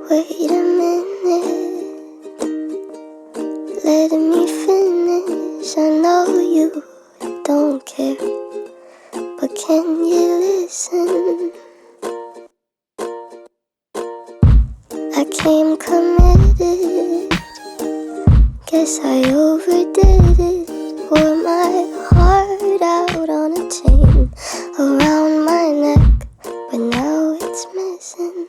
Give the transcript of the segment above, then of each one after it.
Wait a minute, let me finish. I know you don't care, but can you listen? I came committed, guess I overdid it. Wore my heart out on a chain around my neck, but now it's missing.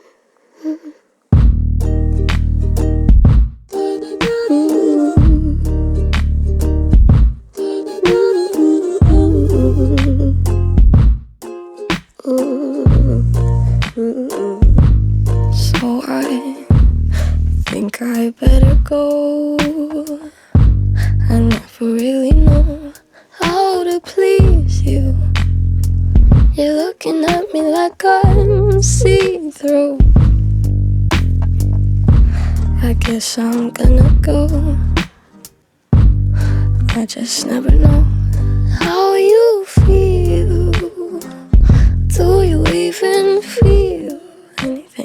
So I think I better go. I never really know how to please you. You're looking at me like I'm see-through. I guess I'm gonna go. I just never know how you feel. Do you even feel anything?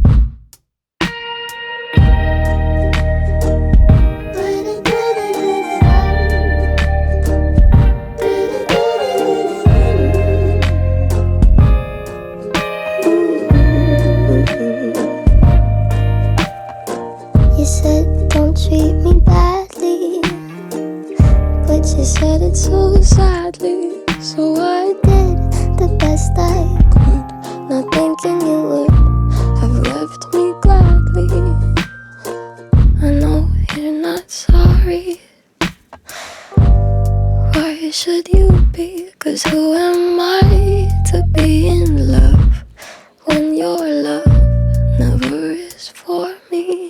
You said don't treat me badly, but you said it so sadly. So I did the best I could, not thinking you would have left me gladly. I know you're not sorry. Why should you be? 'Cause who am I to be in love when your love never is for me?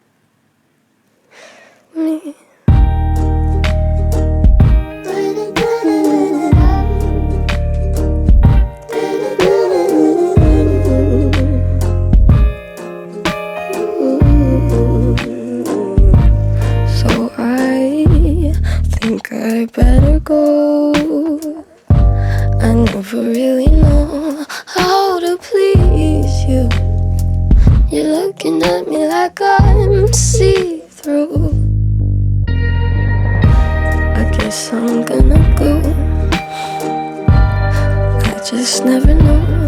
So I think I better go. I never really know how to please you. You're looking at me like I'm see-through. I guess I'm gonna go. I just never know